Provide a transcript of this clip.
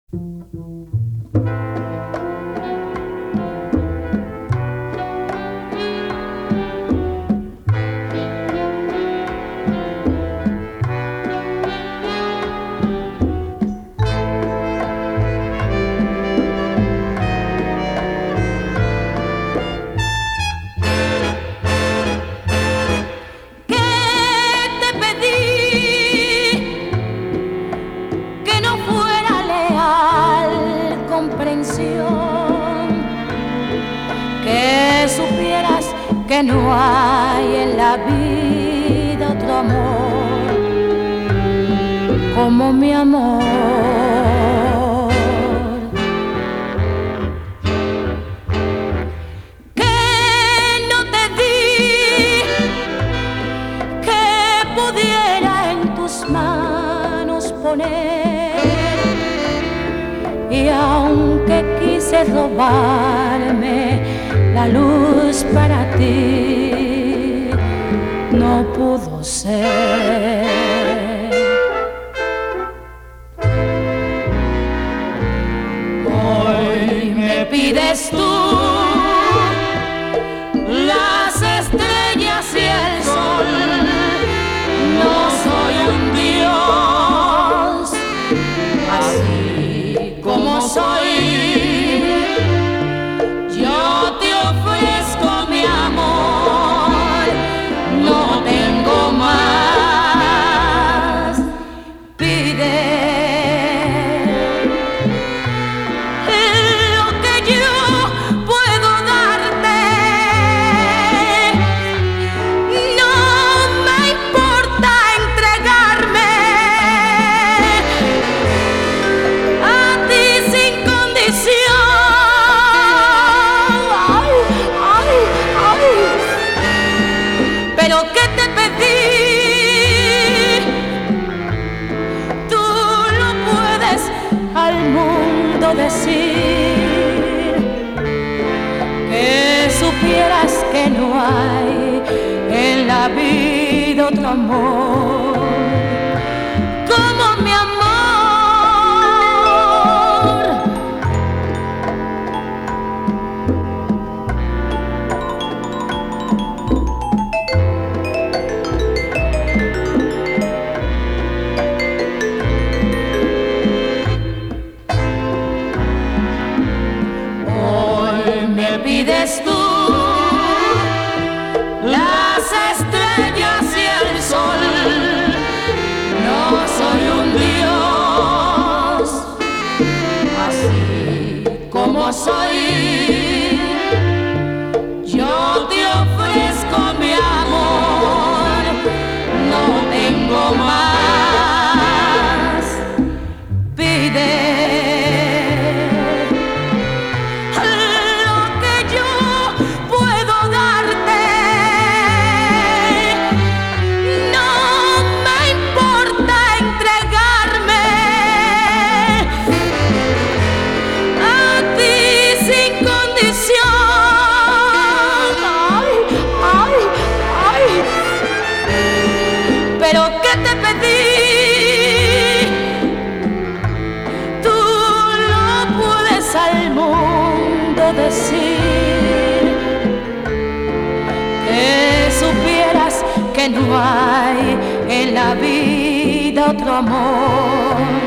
Que supieras que no hay en la vida otro amor como mi amor. Que no te di, que pudiera en tus manos poner, y aunque quise robarme la luz para ti, no pudo ser. Hoy me pides tú las estrellas y el sol. No soy un dios, así como soy. Yo te ofrezco mi amor, no tengo más. Pide lo que yo puedo darte. No me importa entregarme a ti sin condición. Pero ¿qué te pedí? Tú lo puedes al mundo decir. Que supieras que no hay en la vida otro amor como mi amor. Me pides tú las estrellas y el sol. No soy un dios, así como soy. Yo te ofrezco mi amor, no tengo más. Pide pero ¿qué te pedí? Tú lo puedes al mundo decir. Que supieras que no hay en la vida otro amor